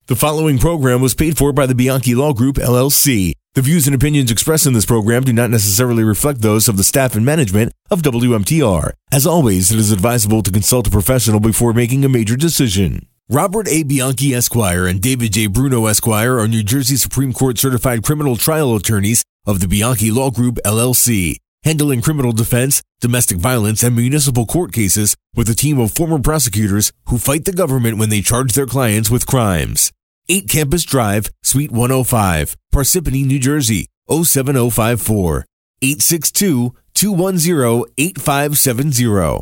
The following program was paid for by the Bianchi Law Group, LLC. The views and opinions expressed in this program do not necessarily reflect those of the staff and management of WMTR. As always, it is advisable to consult a professional before making a major decision. Robert A. Bianchi, Esquire, and David J. Bruno, Esquire, are New Jersey Supreme Court certified criminal trial attorneys of the Bianchi Law Group, LLC, handling criminal defense, domestic violence, and municipal court cases with a team of former prosecutors who fight the government when they charge their clients with crimes. 8 Campus Drive, Suite 105, Parsippany, New Jersey, 07054, 862-210-8570.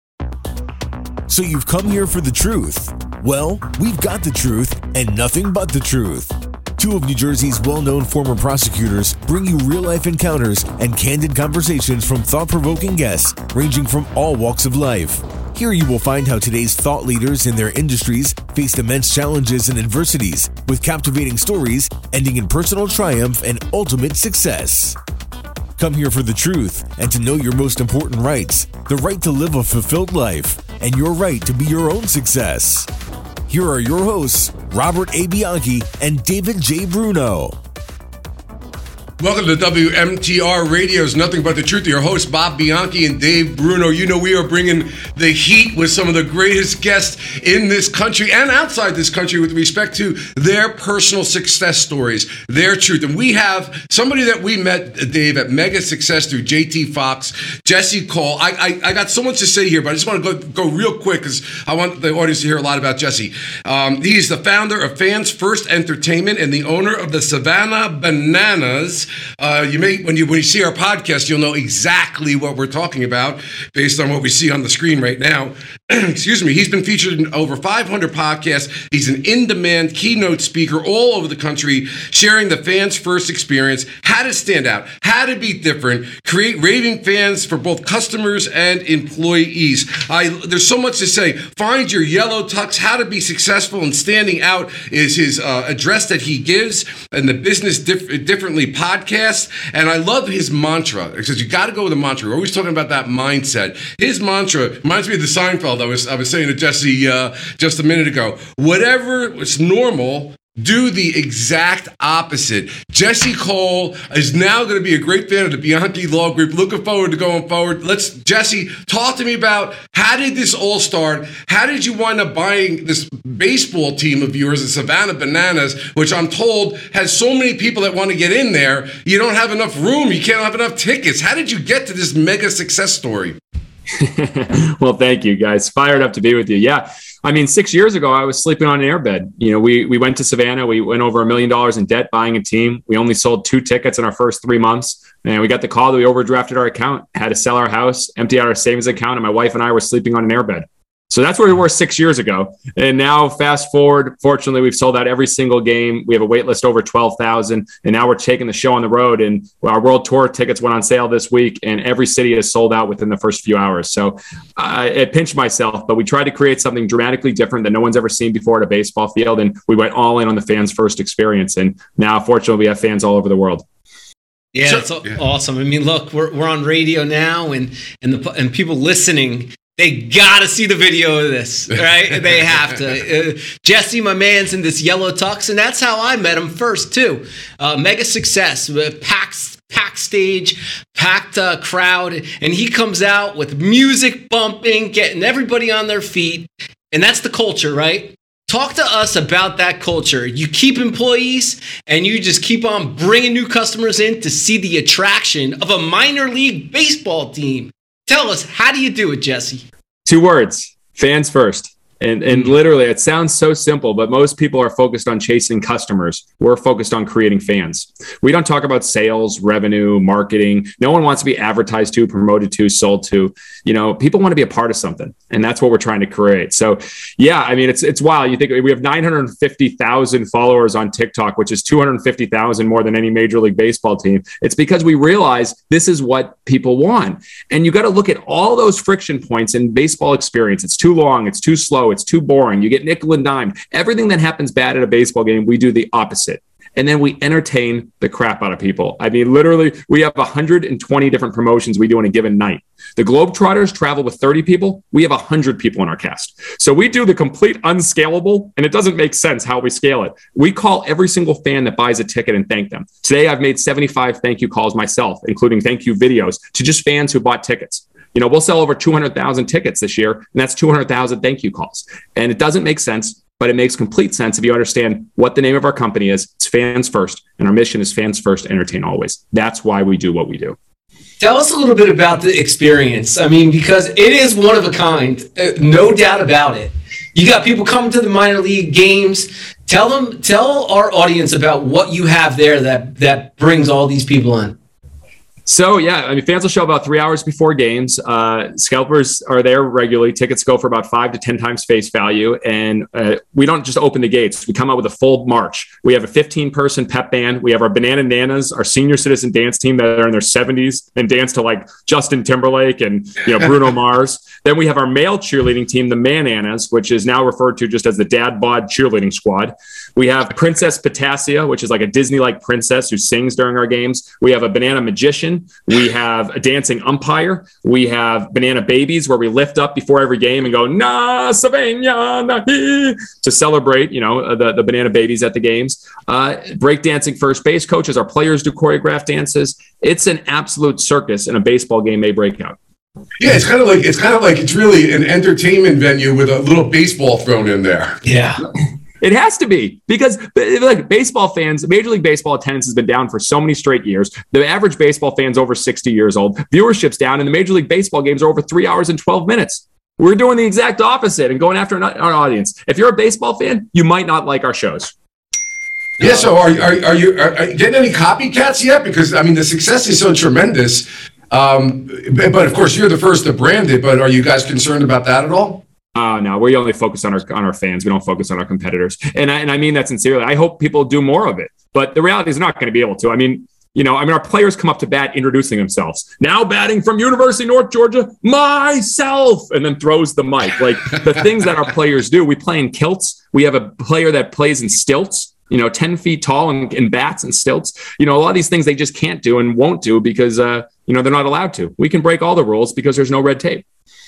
So you've come here for the truth. Well, we've got the truth and nothing but the truth. 2 of New Jersey's well-known former prosecutors bring you real-life encounters and candid conversations from thought-provoking guests ranging from all walks of life. Here you will find how today's thought leaders in their industries faced immense challenges and adversities, with captivating stories ending in personal triumph and ultimate success. Come here for the truth and to know your most important rights, the right to live a fulfilled life, and your right to be your own success. Here are your hosts, Robert A. Bianchi and David J. Bruno. Welcome to WMTR Radio's Nothing But the Truth. Your hosts, Bob Bianchi and Dave Bruno. You know we are bringing the heat with some of the greatest guests in this country and outside this country with respect to their personal success stories, their truth. And we have somebody that we met, Dave, at Mega Success through JT Fox, Jesse Cole. I got so much to say here, but I just want to go real quick because I want the audience to hear a lot about Jesse. He's the founder of Fans First Entertainment and the owner of the Savannah Bananas. When you see our podcast, you'll know exactly what we're talking about based on what we see on the screen right now. Excuse me. He's been featured in over 500 podcasts. He's an in-demand keynote speaker all over the country, sharing the Fans First experience, how to stand out, how to be different, create raving fans for both customers and employees. There's so much to say. Find your yellow tux. How to be successful and standing out is his address that he gives, and the Business Differently podcast. And I love his mantra. It says you got to go with a mantra. We're always talking about that mindset. His mantra reminds me of the Seinfeld I was saying to Jesse just a minute ago. Whatever is normal, do the exact opposite. Jesse Cole is now going to be a great fan of the Bianchi Law Group. Looking forward to going forward. Jesse, talk to me about how did this all start? How did you wind up buying this baseball team of yours, the Savannah Bananas, which I'm told has so many people that want to get in there, you don't have enough room. You can't have enough tickets. How did you get to this mega success story? Well, thank you, guys. Fired up to be with you. Yeah. I mean, 6 years ago, I was sleeping on an airbed. You know, we went to Savannah. We went over $1 million in debt buying a team. We only sold 2 tickets in our first 3 months. And we got the call that we overdrafted our account, had to sell our house, empty out our savings account, and my wife and I were sleeping on an airbed. So that's where we were 6 years ago. And now fast forward, fortunately, we've sold out every single game. We have a wait list over 12,000. And now we're taking the show on the road. And our world tour tickets went on sale this week. And every city is sold out within the first few hours. So I pinched myself, but we tried to create something dramatically different that no one's ever seen before at a baseball field. And we went all in on the Fans First experience. And now, fortunately, we have fans all over the world. Yeah, that's awesome. I mean, look, we're on radio now and people listening, they gotta see the video of this, right? They have to. Jesse, my man's in this yellow tux, and that's how I met him first too. Mega Success, packed stage, packed crowd, and he comes out with music bumping, getting everybody on their feet, and that's the culture, right? Talk to us about that culture. You keep employees, and you just keep on bringing new customers in to see the attraction of a minor league baseball team. Tell us, how do you do it, Jesse? 2 words, Fans First. And literally, it sounds so simple, but most people are focused on chasing customers. We're focused on creating fans. We don't talk about sales, revenue, marketing. No one wants to be advertised to, promoted to, sold to. You know, people want to be a part of something, and that's what we're trying to create. So, yeah, I mean, it's wild. You think we have 950,000 followers on TikTok, which is 250,000 more than any Major League Baseball team. It's because we realize this is what people want. And you got to look at all those friction points in baseball experience. It's too long. It's too slow. It's too boring. You get nickel and dime. Everything that happens bad at a baseball game, we do the opposite. And then we entertain the crap out of people. I mean, literally, we have 120 different promotions we do in a given night. The Globetrotters travel with 30 people. We have 100 people in our cast. So we do the complete unscalable, and it doesn't make sense how we scale it. We call every single fan that buys a ticket and thank them. Today, I've made 75 thank you calls myself, including thank you videos to just fans who bought tickets. We'll sell over 200,000 tickets this year, and that's 200,000 thank you calls. And it doesn't make sense, but it makes complete sense if you understand what the name of our company is. It's fans first, and our mission is fans first, entertain always. That's why we do what we do. Tell us a little bit about the experience. I mean, because it is one of a kind, no doubt about it. You got people coming to the minor league games. Tell our audience about what you have there that brings all these people in. So, yeah, I mean, fans will show about 3 hours before games. Scalpers are there regularly. Tickets go for about 5 to 10 times face value. And we don't just open the gates. We come out with a full march. We have a 15-person pep band. We have our Banana Nanas, our senior citizen dance team that are in their 70s and dance to like Justin Timberlake and Bruno Mars. Then we have our male cheerleading team, the Mananas, which is now referred to just as the Dad Bod Cheerleading Squad. We have Princess Potassia, which is like a Disney-like princess who sings during our games. We have a Banana Magician. We have a dancing umpire. We have Banana Babies, where we lift up before every game and go, na Savannah, na he, to celebrate, the Banana Babies at the games. Breakdancing first base coaches. Our players do choreographed dances. It's an absolute circus, and a baseball game may break out. Yeah, it's kind of like it's really an entertainment venue with a little baseball thrown in there. Yeah. It has to be, because like baseball fans, Major League Baseball attendance has been down for so many straight years. The average baseball fan's over 60 years old. Viewership's down, and the Major League Baseball games are over 3 hours and 12 minutes. We're doing the exact opposite and going after our audience. If you're a baseball fan, you might not like our shows. Yeah, so are you getting any copycats yet? Because, I mean, the success is so tremendous. But, of course, you're the first to brand it. But are you guys concerned about that at all? No, we only focus on our fans. We don't focus on our competitors. And I mean that sincerely. I hope people do more of it. But the reality is not going to be able to. I mean, our players come up to bat introducing themselves. Now batting from University of North Georgia, myself, and then throws the mic. Like the things that our players do. We play in kilts. We have a player that plays in stilts, 10 feet tall and bats and stilts. A lot of these things they just can't do and won't do because, they're not allowed to. We can break all the rules because there's no red tape.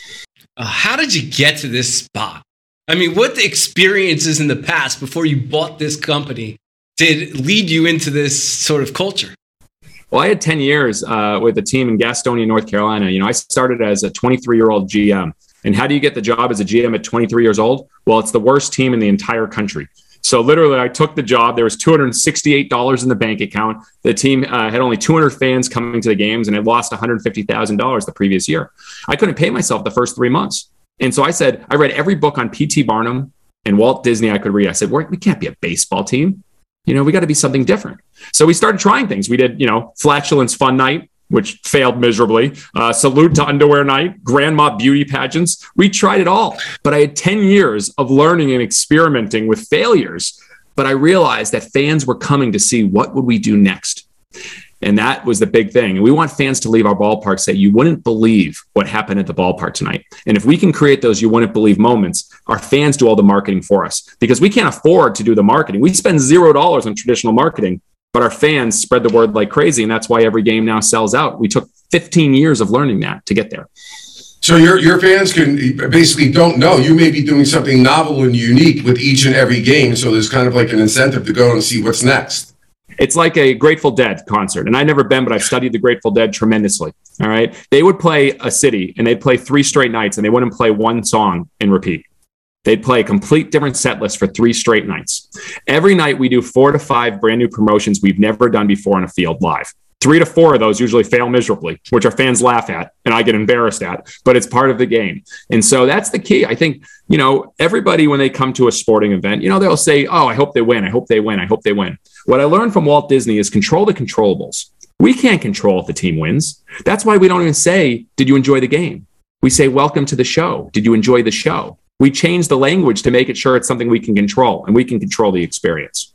How did you get to this spot? I mean, what the experiences in the past before you bought this company did lead you into this sort of culture? Well, I had 10 years with a team in Gastonia, North Carolina. I started as a 23-year-old GM. And how do you get the job as a GM at 23 years old? Well, it's the worst team in the entire country. So literally, I took the job. There was $268 in the bank account. The team had only 200 fans coming to the games, and it lost $150,000 the previous year. I couldn't pay myself the first 3 months. And so I said, I read every book on P.T. Barnum and Walt Disney I could read. I said, we can't be a baseball team. We got to be something different. So we started trying things. We did, Flatulence Fun Night, which failed miserably. Salute to Underwear Night, Grandma Beauty Pageants. We tried it all. But I had 10 years of learning and experimenting with failures. But I realized that fans were coming to see what would we do next. And that was the big thing. And we want fans to leave our ballpark say, you wouldn't believe what happened at the ballpark tonight. And if we can create those you wouldn't believe moments, our fans do all the marketing for us. Because we can't afford to do the marketing. We spend $0 on traditional marketing. But our fans spread the word like crazy, and that's why every game now sells out. We took 15 years of learning that to get there. So your fans basically don't know. You may be doing something novel and unique with each and every game, so there's kind of like an incentive to go and see what's next. It's like a Grateful Dead concert, and I've never been, but I've studied the Grateful Dead tremendously. All right, they would play a city, and they'd play 3 straight nights, and they wouldn't play one song and repeat. They'd play a complete different set list for 3 straight nights. Every night we do 4 to 5 brand new promotions we've never done before on a field live. 3 to 4 of those usually fail miserably, which our fans laugh at and I get embarrassed at, but it's part of the game. And so that's the key. I think, everybody, when they come to a sporting event, they'll say, oh, I hope they win. I hope they win. I hope they win. What I learned from Walt Disney is control the controllables. We can't control if the team wins. That's why we don't even say, did you enjoy the game? We say, welcome to the show. Did you enjoy the show? We change the language to make it sure it's something we can control, and we can control the experience.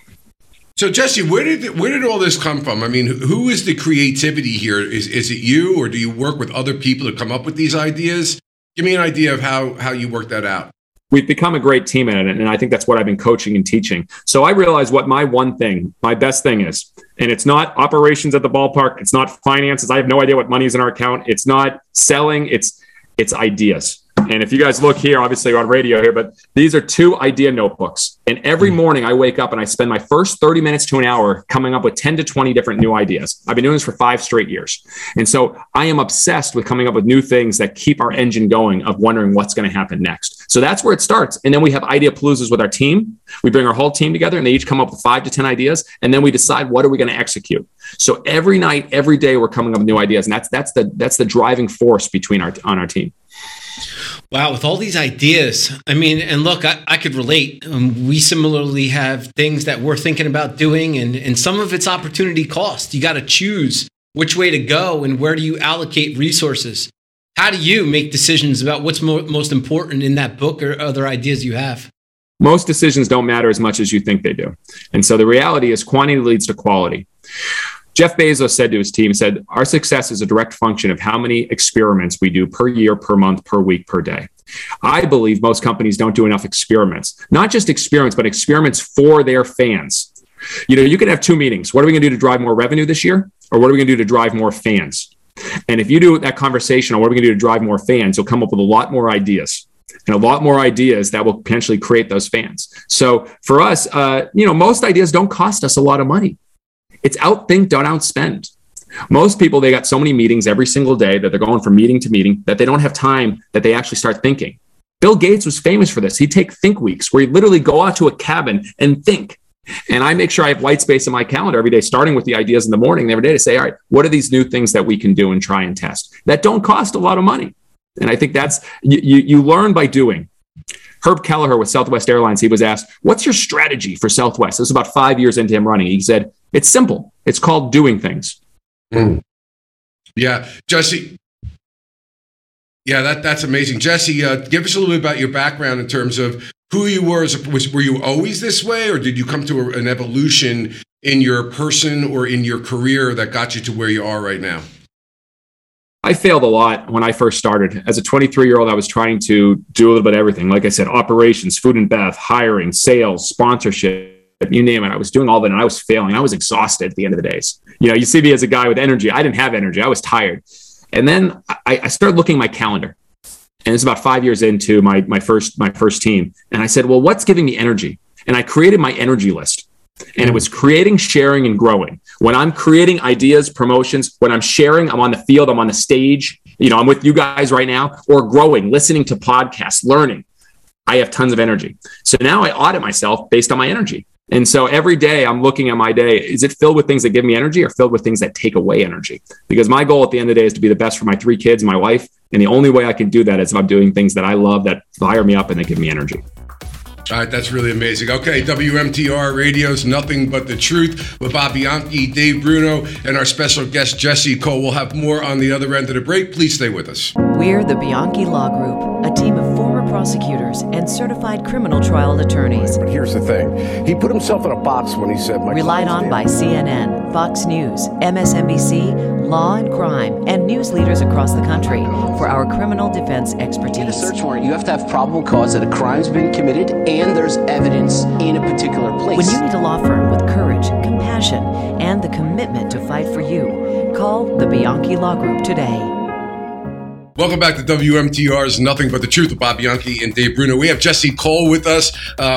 So, Jesse, where did all this come from? I mean, who is the creativity here? Is it you, or do you work with other people to come up with these ideas? Give me an idea of how you work that out. we've become a great team at it. And I think that's what I've been coaching and teaching. So I realized what my best thing is. And it's not operations at the ballpark. It's not finances. I have no idea what money is in our account. It's not selling. It's ideas. And if you guys look here, obviously we're on radio here, but these are 2 idea notebooks. And every morning I wake up and I spend my first 30 minutes to an hour coming up with 10 to 20 different new ideas. I've been doing this for 5 straight years. And so I am obsessed with coming up with new things that keep our engine going of wondering what's going to happen next. So that's where it starts. And then we have idea paloozas with our team. We bring our whole team together and they each come up with 5 to 10 ideas. And then we decide what are we going to execute. So every night, every day, we're coming up with new ideas. And that's the driving force on our team. Wow, with all these ideas, I mean, and look, I could relate. We similarly have things that we're thinking about doing, and some of it's opportunity cost. You got to choose which way to go and where do you allocate resources. How do you make decisions about what's most important in that book or other ideas you have? Most decisions don't matter as much as you think they do. And so the reality is quantity leads to quality. Jeff Bezos said to his team, our success is a direct function of how many experiments we do per year, per month, per week, per day. I believe most companies don't do enough experiments, not just experiments, but experiments for their fans. You can have 2 meetings. What are we going to do to drive more revenue this year? Or what are we going to do to drive more fans? And if you do that conversation on what are we going to do to drive more fans, you'll come up with a lot more ideas. And a lot more ideas that will potentially create those fans. So for us, most ideas don't cost us a lot of money. It's outthink, don't outspend. Most people, they got so many meetings every single day that they're going from meeting to meeting that they don't have time that they actually start thinking. Bill Gates was famous for this. He'd take think weeks where he'd literally go out to a cabin and think. And I make sure I have white space in my calendar every day, starting with the ideas in the morning and every day to say, all right, what are these new things that we can do and try and test that don't cost a lot of money? And I think that's, you learn by doing. Herb Kelleher with Southwest Airlines, he was asked, what's your strategy for Southwest? This was about 5 years into him running. He said, it's simple. It's called doing things. Yeah, Jesse. Yeah, that's amazing. Jesse, give us a little bit about your background in terms of who you were. Were you always this way, or did you come to an evolution in your person or in your career that got you to where you are right now? I failed a lot when I first started. As a 23-year-old, I was trying to do a little bit of everything. Like I said, operations, food and bev, hiring, sales, sponsorship, you name it. I was doing all of it and I was failing. I was exhausted at the end of the days. You see me as a guy with energy. I didn't have energy. I was tired. And then I started looking at my calendar. And it's about 5 years into my first team. And I said, well, what's giving me energy? And I created my energy list. And it was creating, sharing, and growing. When I'm creating ideas, promotions, when I'm sharing, I'm on the field, I'm on the stage, I'm with you guys right now, or growing, listening to podcasts, learning, I have tons of energy. So now I audit myself based on my energy. And so every day I'm looking at my day, is it filled with things that give me energy or filled with things that take away energy? Because my goal at the end of the day is to be the best for my 3 kids and my wife. And the only way I can do that is if I'm doing things that I love, that fire me up and that give me energy. All right, that's really amazing. Okay, WMTR Radio's Nothing But the Truth with Bob Bianchi, Dave Bruno, and our special guest, Jesse Cole. We'll have more on the other end of the break. Please stay with us. We're the Bianchi Law Group, a team of former prosecutors and certified criminal trial attorneys. But here's the thing. He put himself in a box when he said... Relied on by CNN, Fox News, MSNBC, Law and Crime, and news leaders across the country for our criminal defense expertise. In a search warrant, you have to have probable cause that a crime's been committed and there's evidence in a particular place. When you need a law firm with courage, compassion, and the commitment to fight for you, call the Bianchi Law Group today. Welcome back to WMTR's Nothing But the Truth with Bob Bianchi and Dave Bruno. We have Jesse Cole with us,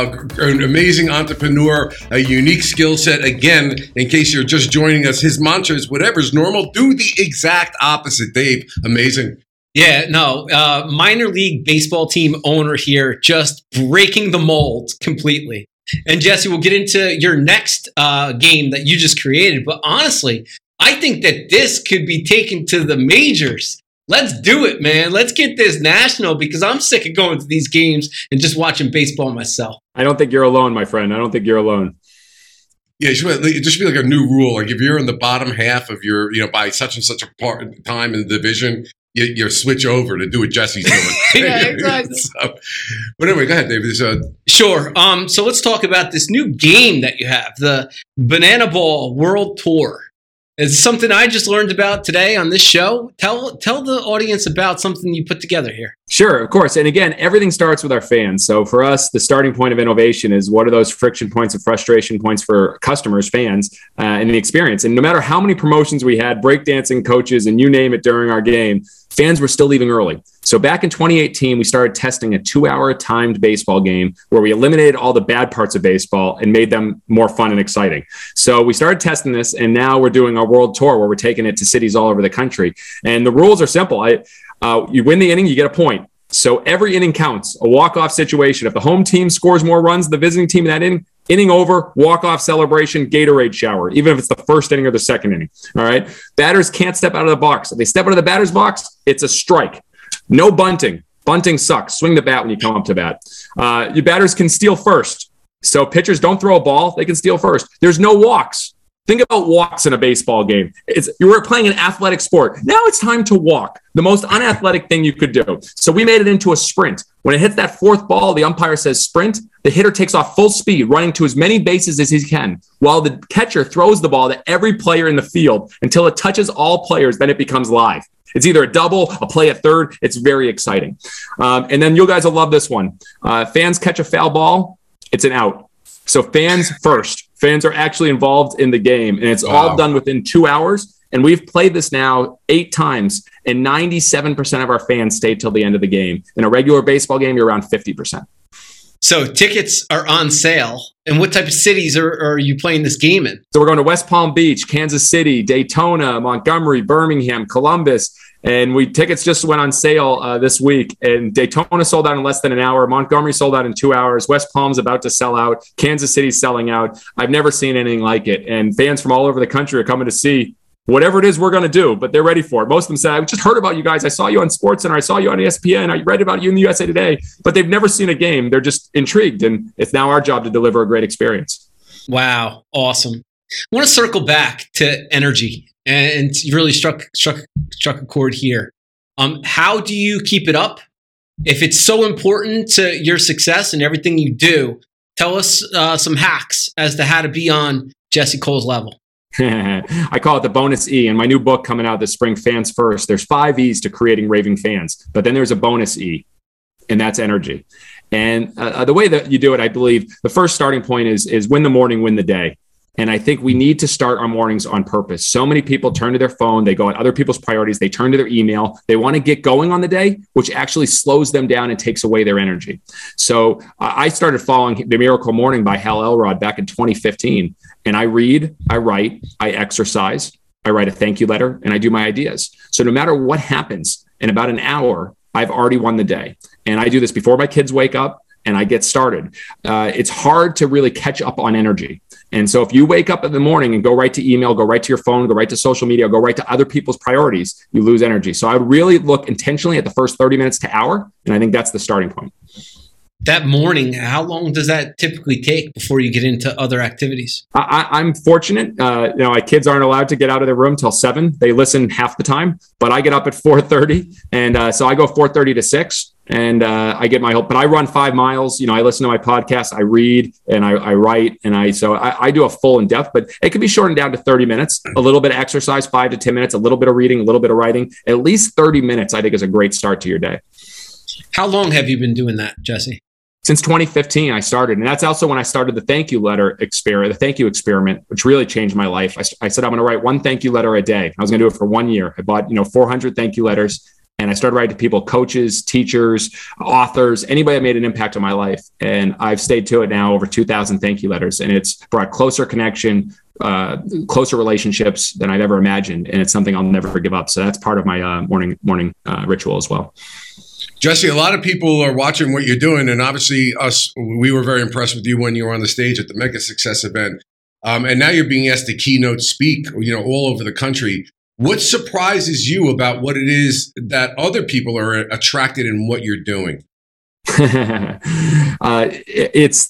an amazing entrepreneur, a unique skill set. Again, in case you're just joining us, his mantra is whatever's normal, do the exact opposite. Dave, amazing. Yeah, no, minor league baseball team owner here, just breaking the mold completely. And Jesse, we'll get into your next game that you just created. But honestly, I think that this could be taken to the majors. Let's do it, man. Let's get this national because I'm sick of going to these games and just watching baseball myself. I don't think you're alone, my friend. I don't think you're alone. Yeah, it should be like a new rule. Like if you're in the bottom half of your, by such and such a time in the division, you switch over to do what Jesse's doing. Yeah, exactly. So, but anyway, go ahead, David. Sure. So let's talk about this new game that you have, the Banana Ball World Tour. It's something I just learned about today on this show. Tell the audience about something you put together here. Sure, of course. And again, everything starts with our fans. So for us, the starting point of innovation is what are those friction points and frustration points for customers, fans, in the experience. And no matter how many promotions we had, breakdancing coaches, and you name it during our game, fans were still leaving early. So back in 2018, we started testing a 2-hour timed baseball game where we eliminated all the bad parts of baseball and made them more fun and exciting. So we started testing this, and now we're doing a world tour where we're taking it to cities all over the country. And the rules are simple. You win the inning, you get a point. So every inning counts, a walk-off situation. If the home team scores more runs than the visiting team in that inning over, walk-off celebration, Gatorade shower, even if it's the first inning or the second inning. All right. Batters can't step out of the box. If they step out of the batter's box, it's a strike. No bunting. Bunting sucks. Swing the bat when you come up to bat. Your batters can steal first. So pitchers don't throw a ball. They can steal first. There's no walks. Think about walks in a baseball game. You were playing an athletic sport. Now it's time to walk. The most unathletic thing you could do. So we made it into a sprint. When it hits that fourth ball, the umpire says sprint. The hitter takes off full speed, running to as many bases as he can, while the catcher throws the ball to every player in the field until it touches all players. Then it becomes live. It's either a double, a play at third. It's very exciting. And then you guys will love this one. Fans catch a foul ball. It's an out. So fans first. Fans are actually involved in the game, and it's all done within 2 hours. And we've played this now 8 times, and 97% of our fans stayed till the end of the game. In a regular baseball game, you're around 50%. So tickets are on sale. And what type of cities are you playing this game in? So we're going to West Palm Beach, Kansas City, Daytona, Montgomery, Birmingham, Columbus. And tickets just went on sale this week. And Daytona sold out in less than an hour. Montgomery sold out in 2 hours. West Palm's about to sell out. Kansas City's selling out. I've never seen anything like it. And fans from all over the country are coming to see whatever it is we're going to do, but they're ready for it. Most of them said, I just heard about you guys. I saw you on SportsCenter. I saw you on ESPN. I read about you in the USA Today, but they've never seen a game. They're just intrigued. And it's now our job to deliver a great experience. Wow. Awesome. I want to circle back to energy, and you really struck a chord here. How do you keep it up? If it's so important to your success and everything you do, tell us some hacks as to how to be on Jesse Cole's level. I call it the bonus E. In my new book coming out this spring, Fans First, there's 5 E's to creating raving fans, but then there's a bonus E, and that's energy. And the way that you do it, I believe the first starting point is win the morning, win the day. And I think we need to start our mornings on purpose. So many people turn to their phone. They go at other people's priorities. They turn to their email. They want to get going on the day, which actually slows them down and takes away their energy. So I started following The Miracle Morning by Hal Elrod back in 2015. And I read, I write, I exercise, I write a thank you letter, and I do my ideas. So no matter what happens, in about an hour, I've already won the day. And I do this before my kids wake up and I get started. It's hard to really catch up on energy. And so if you wake up in the morning and go right to email, go right to your phone, go right to social media, go right to other people's priorities, you lose energy. So I would really look intentionally at the first 30 minutes to hour. And I think that's the starting point. That morning, how long does that typically take before you get into other activities? I'm fortunate. My kids aren't allowed to get out of their room till 7. They listen half the time, but I get up at 4:30. And so I go 4:30 to 6. And I get my help, but I run 5 miles. I listen to my podcast, I read, and I write, and I do a full in depth, but it can be shortened down to 30 minutes, a little bit of exercise, 5 to 10 minutes, a little bit of reading, a little bit of writing. At least 30 minutes, I think, is a great start to your day. How long have you been doing that, Jesse? Since 2015, I started. And that's also when I started the thank you letter experiment, the thank you experiment, which really changed my life. I said, I'm going to write 1 thank you letter a day. I was going to do it for 1 year. I bought, 400 thank you letters. And I started writing to people, coaches, teachers, authors, anybody that made an impact on my life. And I've stayed to it now, over 2,000 thank you letters. And it's brought closer connection, closer relationships than I've ever imagined. And it's something I'll never give up. So that's part of my morning ritual as well. Jesse, a lot of people are watching what you're doing. And obviously we were very impressed with you when you were on the stage at the Mega Success event. And now you're being asked to keynote speak, all over the country. What surprises you about what it is that other people are attracted in what you're doing?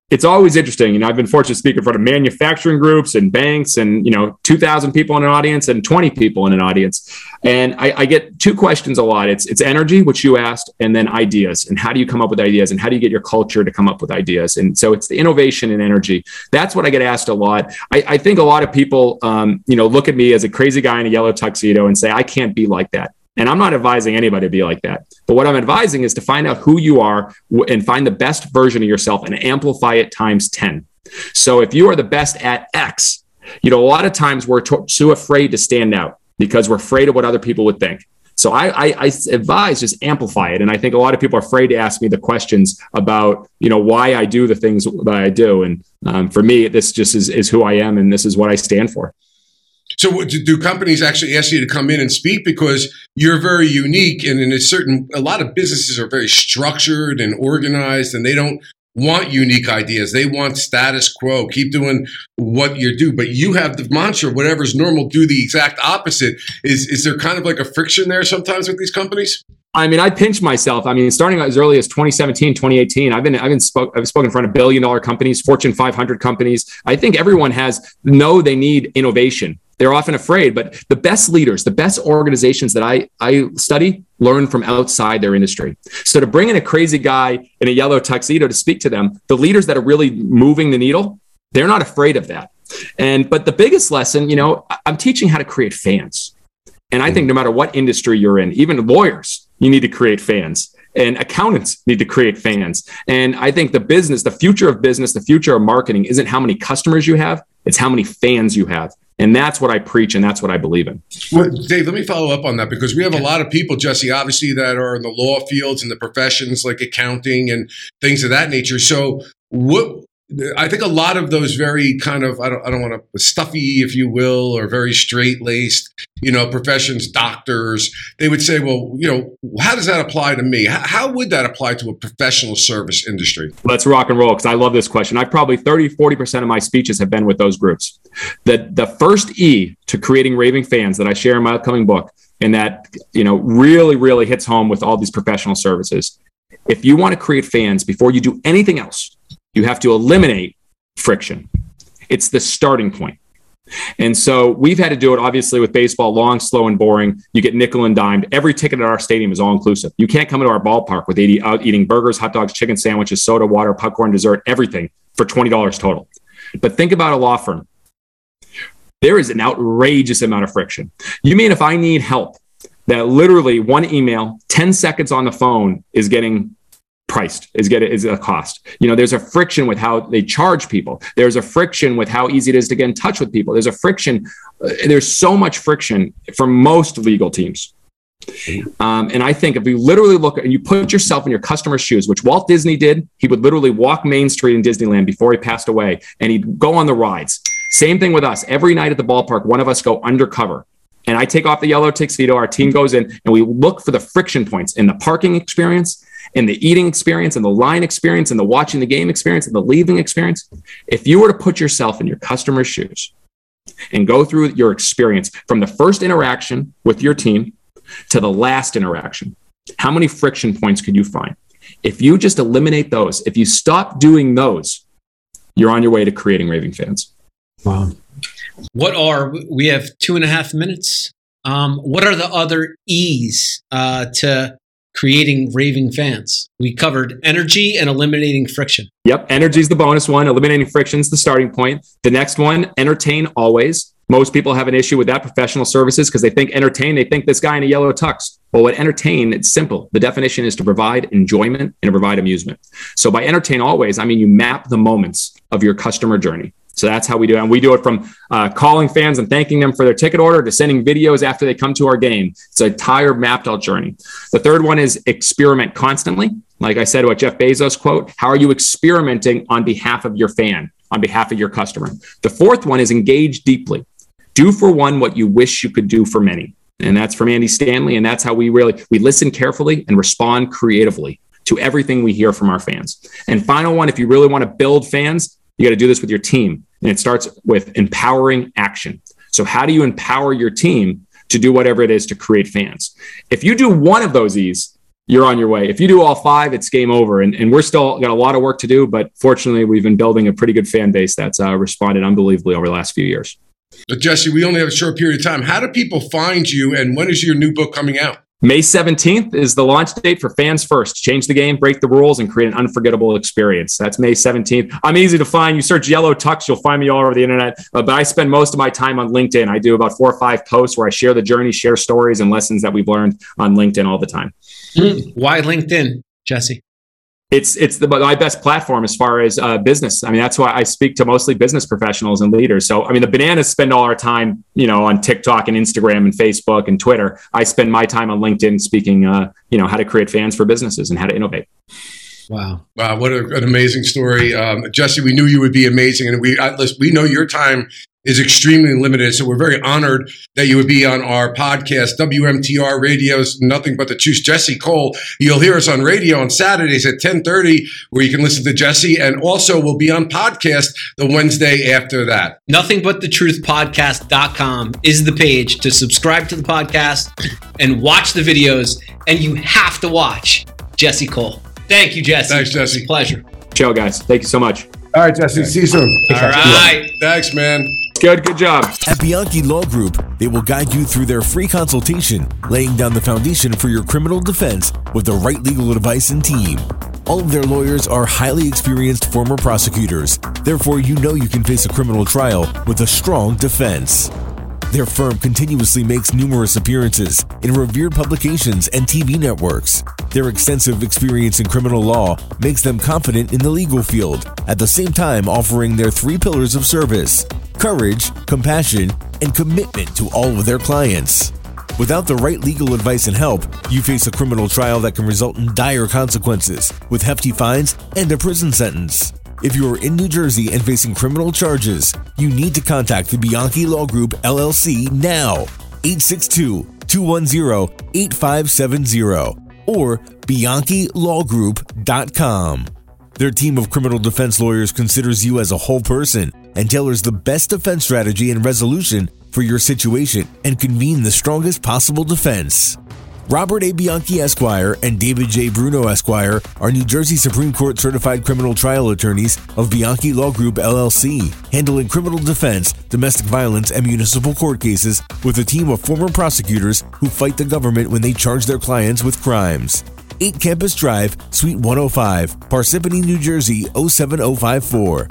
it's always interesting. You know, I've been fortunate to speak in front of manufacturing groups and banks and, 2,000 people in an audience and 20 people in an audience. And I get two questions a lot. It's energy, which you asked, and then ideas. And how do you come up with ideas? And how do you get your culture to come up with ideas? And so it's the innovation and energy. That's what I get asked a lot. I think a lot of people, look at me as a crazy guy in a yellow tuxedo and say, I can't be like that. And I'm not advising anybody to be like that. But what I'm advising is to find out who you are and find the best version of yourself and amplify it times 10. So if you are the best at X, a lot of times we're too afraid to stand out because we're afraid of what other people would think. So I advise just amplify it. And I think a lot of people are afraid to ask me the questions about, why I do the things that I do. And for me, this just is who I am. And this is what I stand for. So do companies actually ask you to come in and speak because you're very unique, and a lot of businesses are very structured and organized, and they don't want unique ideas. They want status quo, keep doing what you do. But you have the mantra, whatever's normal, do the exact opposite. Is there kind of like a friction there sometimes with these companies? I mean, I pinch myself. I mean, starting as early as 2017, 2018, I've spoken in front of $1 billion companies, Fortune 500 companies. I think everyone know they need innovation. They're often afraid, but the best leaders, the best organizations that I study learn from outside their industry. So to bring in a crazy guy in a yellow tuxedo to speak to them, the leaders that are really moving the needle, they're not afraid of that. But the biggest lesson, I'm teaching how to create fans. And I think no matter what industry you're in, even lawyers, you need to create fans. And accountants need to create fans. And I think the future of business, the future of marketing isn't how many customers you have, it's how many fans you have. And that's what I preach, and that's what I believe in. Well, Dave, let me follow up on that, because we have a lot of people, Jesse, obviously, that are in the law fields and the professions like accounting and things of that nature. So I think a lot of those very kind of, I don't want to, stuffy, if you will, or very straight-laced, professions, doctors, they would say, well, how does that apply to me? How would that apply to a professional service industry? Let's rock and roll, because I love this question. I probably 30-40% of my speeches have been with those groups. The first E to creating raving fans that I share in my upcoming book, and that, really, really hits home with all these professional services. If you want to create fans before you do anything else, you have to eliminate friction. It's the starting point. And so we've had to do it, obviously, with baseball, long, slow, and boring. You get nickel and dimed. Every ticket at our stadium is all inclusive. You can't come into our ballpark with eating burgers, hot dogs, chicken sandwiches, soda, water, popcorn, dessert, everything for $20 total. But think about a law firm. There is an outrageous amount of friction. You mean if I need help, that literally one email, 10 seconds on the phone is getting priced, is a cost. There's a friction with how they charge people. There's a friction with how easy it is to get in touch with people. There's a friction. There's so much friction for most legal teams. And I think if you literally look and you put yourself in your customer's shoes, which Walt Disney did, he would literally walk Main Street in Disneyland before he passed away, and he'd go on the rides. Same thing with us. Every night at the ballpark, one of us go undercover. And I take off the yellow tuxedo, our team goes in, and we look for the friction points in the parking experience, in the eating experience, and the line experience, and the watching the game experience, and the leaving experience. If you were to put yourself in your customer's shoes and go through your experience from the first interaction with your team to the last interaction, how many friction points could you find? If you just eliminate those, if you stop doing those, you're on your way to creating raving fans. Wow. We have 2.5 minutes. What are the other E's to creating raving fans? We covered energy and eliminating friction. Yep. Energy is the bonus one. Eliminating friction is the starting point. The next one, entertain always. Most people have an issue with that, professional services, because they think entertain, they think this guy in a yellow tux. Well, what entertain, it's simple. The definition is to provide enjoyment and to provide amusement. So by entertain always, I mean you map the moments of your customer journey. So that's how we do it. And we do it from calling fans and thanking them for their ticket order to sending videos after they come to our game. It's an entire mapped out journey. The third one is experiment constantly. Like I said, what Jeff Bezos quote, how are you experimenting on behalf of your fan, on behalf of your customer? The fourth one is engage deeply. Do for one what you wish you could do for many. And that's from Andy Stanley. And that's how we listen carefully and respond creatively to everything we hear from our fans. And final one, if you really want to build fans, you got to do this with your team. And it starts with empowering action. So how do you empower your team to do whatever it is to create fans? If you do one of those E's, you're on your way. If you do all 5, it's game over. And we're still got a lot of work to do, but fortunately, we've been building a pretty good fan base that's responded unbelievably over the last few years. Jesse, we only have a short period of time. How do people find you, and when is your new book coming out? May 17th is the launch date for Fans First. Change the game, break the rules, and create an unforgettable experience. That's May 17th. I'm easy to find. You search Yellow Tux, you'll find me all over the internet. But I spend most of my time on LinkedIn. I do about 4 or 5 posts where I share the journey, share stories and lessons that we've learned on LinkedIn all the time. Why LinkedIn, Jesse? It's my best platform as far as business. I mean, that's why I speak to mostly business professionals and leaders. So, I mean, the bananas spend all our time, on TikTok and Instagram and Facebook and Twitter. I spend my time on LinkedIn speaking, how to create fans for businesses and how to innovate. Wow. What an amazing story. Jesse, we knew you would be amazing. And we know your time is extremely limited. So we're very honored that you would be on our podcast, WMTR Radio's Nothing But the Truth. Jesse Cole, you'll hear us on radio on Saturdays at 10:30, where you can listen to Jesse, and also we'll be on podcast the Wednesday after that. NothingButTheTruthPodcast.com is the page to subscribe to the podcast and watch the videos, and you have to watch Jesse Cole. Thank you, Jesse. Thanks, Jesse. It's a pleasure. Ciao, guys. Thank you so much. All right, Jesse. See you soon. All right. Thanks, man. Good job. At Bianchi Law Group, they will guide you through their free consultation, laying down the foundation for your criminal defense with the right legal advice and team. All of their lawyers are highly experienced former prosecutors. Therefore, you can face a criminal trial with a strong defense. Their firm continuously makes numerous appearances in revered publications and TV networks. Their extensive experience in criminal law makes them confident in the legal field, at the same time offering their 3 pillars of service: courage, compassion, and commitment to all of their clients. Without the right legal advice and help, you face a criminal trial that can result in dire consequences, with hefty fines and a prison sentence. If you are in New Jersey and facing criminal charges, you need to contact the Bianchi Law Group, LLC now. 862-210-8570 or BianchiLawGroup.com. Their team of criminal defense lawyers considers you as a whole person and tailors the best defense strategy and resolution for your situation and convene the strongest possible defense. Robert A. Bianchi Esquire and David J. Bruno Esquire are New Jersey Supreme Court certified criminal trial attorneys of Bianchi Law Group, LLC, handling criminal defense, domestic violence, and municipal court cases with a team of former prosecutors who fight the government when they charge their clients with crimes. 8 Campus Drive, Suite 105, Parsippany, New Jersey 07054.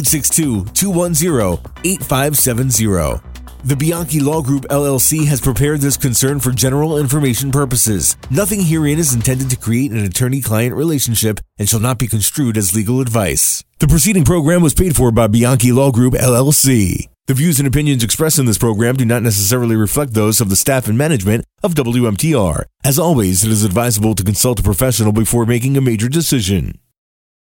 862-210-8570. The Bianchi Law Group, LLC has prepared this concern for general information purposes. Nothing herein is intended to create an attorney-client relationship and shall not be construed as legal advice. The preceding program was paid for by Bianchi Law Group, LLC. The views and opinions expressed in this program do not necessarily reflect those of the staff and management of WMTR. As always, it is advisable to consult a professional before making a major decision.